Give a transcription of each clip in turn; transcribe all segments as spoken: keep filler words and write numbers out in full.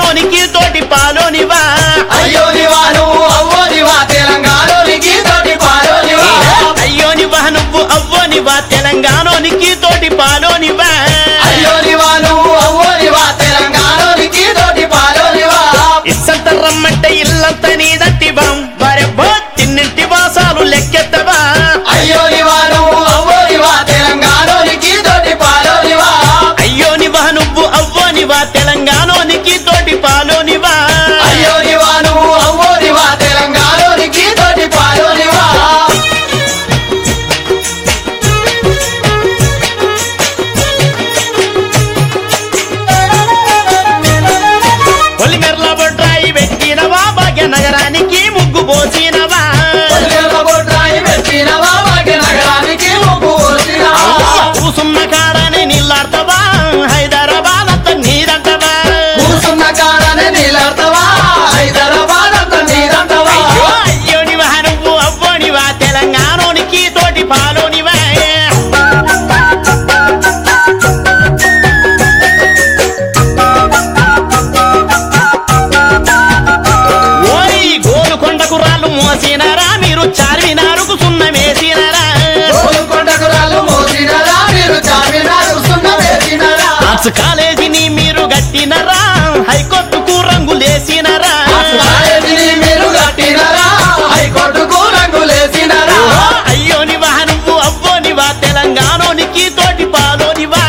తెలంగాణోనికి తోటి పాలోనివా అయ్యోనివా నువ్వు అవ్వోనివా తెలంగాణోనికి తోటి పాలోనివా అయ్యోనివా నువ్వు అవ్వోనివా తెలంగాణోనికి తోటి పాలోనివా అయ్యోనివా నువ్వు అవ్వోనివా తెలంగాణోనికి తోటి పాలోనివా ఇస్సంత రమ్మంటే ఇల్లంత నీదంటివా వరెవ్వో తిన్నింటి వాసాలు లెక్కెత్తవా అయ్యోనివా నువ్వు అవ్వోనివా తెలంగాణోనికి తోటి పాలోనివా అయ్యోనివా నువ్వు అవ్వోనివా తెలంగాణోనికి తోటి పాలోనివా అయ్యోనివా నువ్వు అవ్వోనివా తెలంగాణోనికి తోటి పాలోనివా పొలిమెర్ల బొడ్రాయి పెట్టినవా భాగ్యనగరానికి ముగ్గు పోసినవా బొడ్రాయి పెట్టినవా భాగ్యనగరానికి ముగ్గు పోసినవా కూసున్న కాడనే నీళ్ళాడతావా హైదరాబాద్ అంత నీదంటవా కూసున్న కాడనే నీళ్ళాడతావా హైదరాబాద్ అంత నీదంటవా అయ్యోనివా నువ్వు అవ్వోనివా తెలంగాణోనికి తోటి పాలోనివా ఓయ్ గోలుకొండకు రాళ్ళు మోసినారా మీరు చార్మినారుకు సున్నమేసినారా గోల్కొండకు రాళ్ళు మోసినారా మీరు చార్మినారు సున్నమేసినారా ఆర్ట్స్ కాలేజీని మీరు గట్టినరా హైకోర్టుకు రంగులేసినరా కాలేజీని మీరు కట్టినారా హైకోర్టుకు రంగులేసినారా అయ్యోనివా నువ్వు అవ్వోనివా తెలంగాణోనికి తోటి పాలోనివా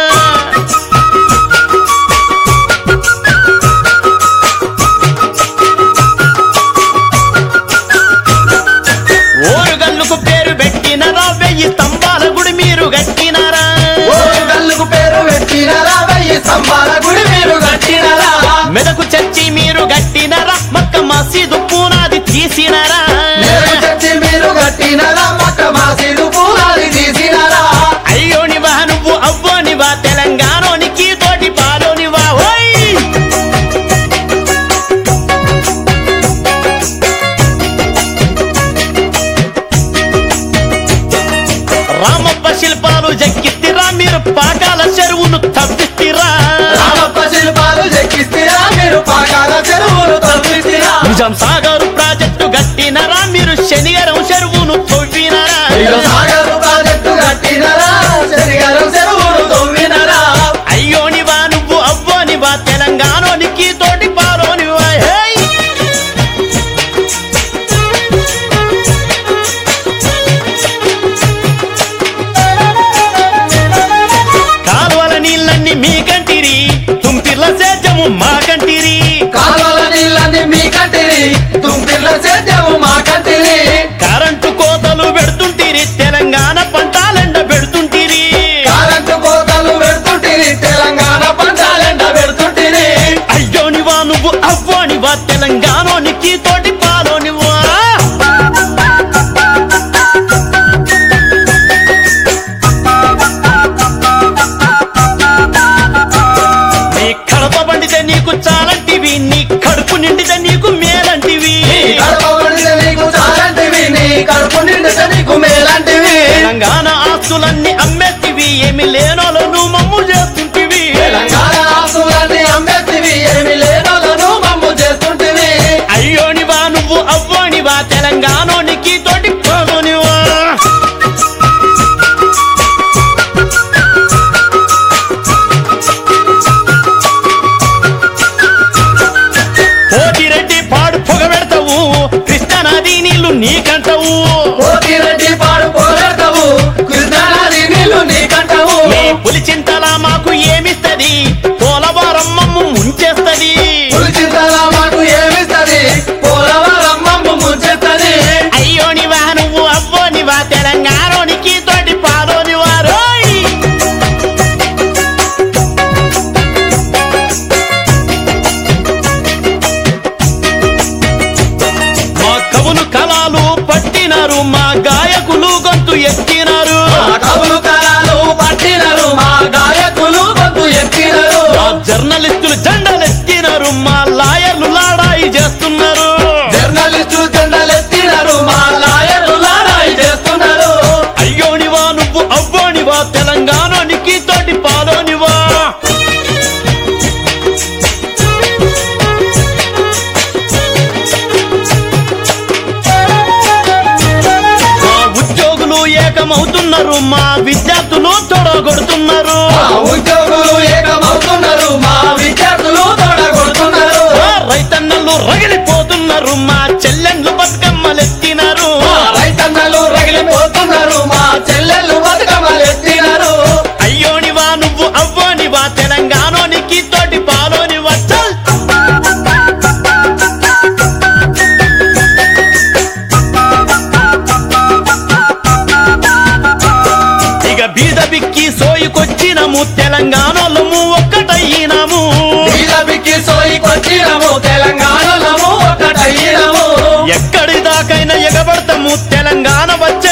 ఓరుగల్లుకు పేరు పెట్టినరా వెయ్యి స్తంభాల గుడి మీరు గట్టినరా గల్లుకు పేరు పెట్టినారా వెయ్యి స్తంభాల గుడి మీరు కట్టినారా మెదకు చర్చి మీరు గట్టినరా మక్క మసీదు పూనాది తీసినరా నేను చర్చి మీరు కట్టినారా మక్క మసీదు పూనాది తీసినారా అయ్యోనివా నువ్వు అవ్వోనివా తెలంగాణోనికి తోటి పాలోనివా ఓయ్ రామప్ప శిల్పాలు జక్కిత్తిరా మీరు పాకాల చెరువును తప్పిస్తిరా రామప్ప శిల్పాలు చెక్కిస్తారా మీరు పాకాల చెరువులు తవ్విస్తారా నిజాం సాగరు ప్రాజెక్టు గట్టినరా మీరు శనిగరం చెరువును తవ్వినరా సాగరు ప్రాజెక్టు కట్టినారా శనిగారం చెరువులు తవ్వినారా అయ్యోనివా నువ్వు అవ్వోనివా తెలంగాణోనికి తోటి పాలోనివా హేయ్ కాలువల నీళ్ళన్ని మీ కంటిరి తుంపిర్ల సేద్యము మా కంటిరి కాలువల నీళ్ళని మీ కంటిరి తుంపిర్ల సేద్యము మా కంటిరి కరెంటు కోతలు పెడుతుంటిరి తెలంగాణ పంటాలెండ పెడుతుంటిరి కరెంటు కోతలు పెడుతుంటిరి తెలంగాణ పంచాలెండ పెడుతుంటిరి అయ్యోనివా నువ్వు అవ్వోనివా తెలంగాణోనికి తోటి పాలోనివా నీ కడప పండితే నీకు చాలంటివి నీ కడుపు నిండితే నీకు మేలంటివి కడుపు నిండితే నీకు చాలంటివి నీ కడుపు నిండితే నీకు మేలంటివి తెలంగాణ ఆస్తులన్నీ అమ్మేతివి ఏమి లేనోలను మమ్ము చేస్తుంటివి తెలంగాణ ఆస్తులన్నీ అమ్మేస్తివి ఏమి లేనోలను మమ్ము చేస్తుంటివి అయ్యోనివా నువ్వు అవ్వోనివా తెలంగాణోనికి తోటి పాలోనివా పోతిరెడ్డి పాడు పొగ పెడతావు కృష్ణానది నీళ్లు నీకంటావు పోతిరెడ్డి పాడు పోరాడతావు కృష్ణానది నీళ్లు నీకంటావు నీ పులిచింతలా మాకు ఏమిస్తది పోలవరం మమ్ము ముంచేస్తది పులిచింతలా మాకు ఏమిస్తది పోలవరం మమ్ము ముంచెత్తది అయ్యోనివా నువ్వు అవ్వోనివా తెలంగాణోనికి తోటి పాలోనివా రోయ్ మా కవులు కళాలు పట్టినారు మా గాయకులు గొంతు ఎక్కినారు మా కవులు కళలు పట్టినరు మా గాయకులు గొంతు ఎక్కినరు మా జర్నలిస్టులు జెండలెత్తినారు మా లాయర్లు లాడాయి చేస్తున్నారు జర్నలిస్టులు జెండలెత్తినరు మా లాయర్లు లాడాయి చేస్తున్నారు అయ్యోనివా నువ్వు అవ్వోనివా తెలంగాణోనికి తోటి పాలోనివా ఏకమవుతున్నారు మా విద్యార్థులు తొడగొడుతున్నారు మా ఉద్యోగులు ఏకమవుతున్నారు మా విద్యార్థులు తోడగొడుతున్నారు ఆ రైతన్నలు రగిలిపోతున్నారు మా చెల్లెండ్లు బతుకమ్మలెత్తినారు మా రైతన్నలు రగిలిపోతున్నారు మా చెల్లెళ్ళు బతుకమ్మలెత్తినారు అయ్యోనివా నువ్వు అవ్వోనివా తెలంగాణోనికి తోటి పాలోనివా చల్ ఇక బీద బిక్కి సోయికొచ్చినము తెలంగాణలము ఒక్కటయ్యినాము బీజేపీకి సోయికొచ్చినము తెలంగాణలో ఒక్కటయ్యినము ఎక్కడి దాకైనా ఎగబడతాము తెలంగాణ వచ్చ